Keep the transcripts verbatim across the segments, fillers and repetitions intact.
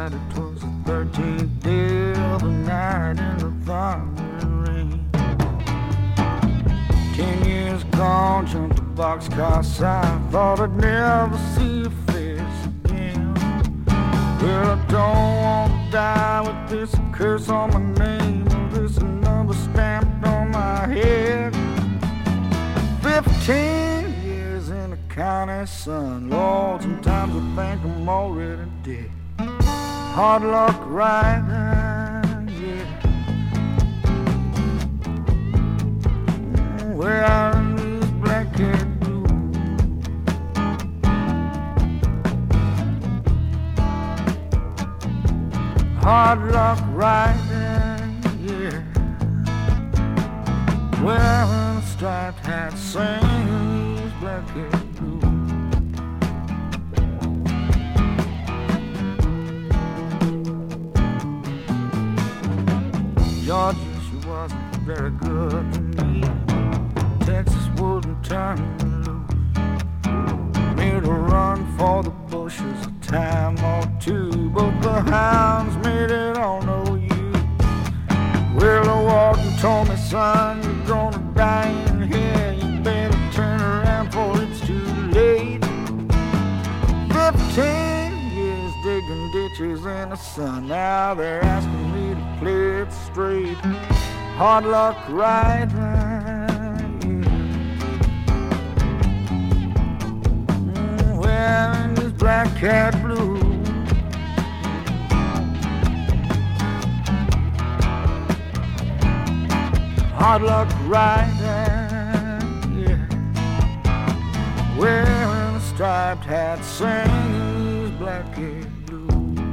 that it was the thirteenth day of the night in the thunder and rain. Ten years gone, jumped a boxcar side, thought I'd never see your face again. Well, I don't want to die with this curse on my name, or this number stamped on my head. Fifteen years in the county sun, Lord, sometimes I think I'm already dead. Hard luck riding, yeah. Where are these black-haired blues? Hard luck riding, yeah. Wearing a striped hat, singing these black-haired blues. Georgia, she wasn't very good to me. Texas wouldn't turn me loose. Made a run for the bushes a time or two, but the hounds made it all no use. Well, the warden told me, son, you're gonna die in here. You better turn around for it's too late. Fifteen years digging ditches in the sun. Now they're asking me to play it straight. Hard luck riding, yeah. Wearing these black cat blues. Hard luck riding, yeah. Wearing a striped hat, singing these black cat blues.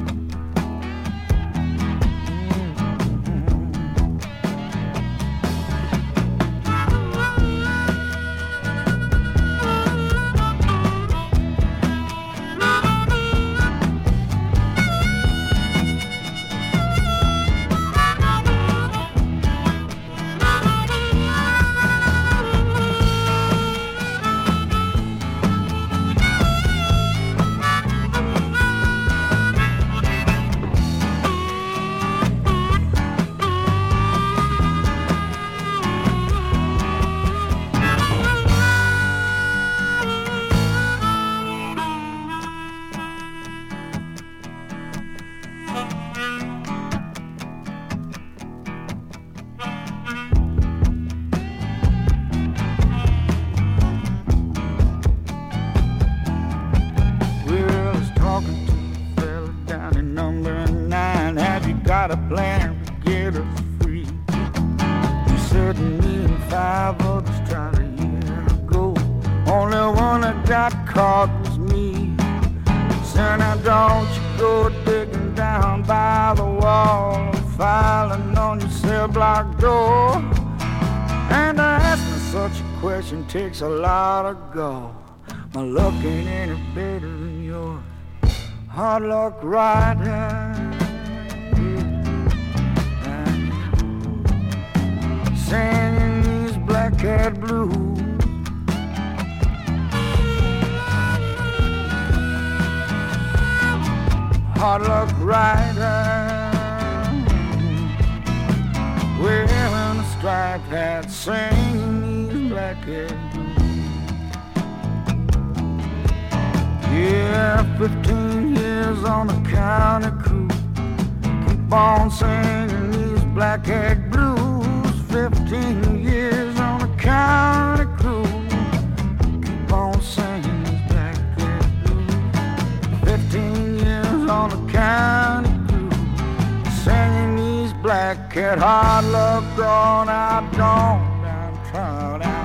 Got a plan to get us free. You said me and five others tried a year ago. Only one that got caught was me. Said now don't you go digging down by the wall, filing on your cell block door. And to ask me such a question takes a lot of gall. My luck ain't any better than yours. Hard luck riding, singing these black cat blues. Hard luck riding, wearing a striped hat, singing these black cat blues. Yeah, fifteen years on the county crew, keep on singing these black cat blues. Fifteen years on the county crew, keep on singing these black cat blues. Fifteen years on the county crew, singing these black cat. Hard luck gone out, gone down, trod out.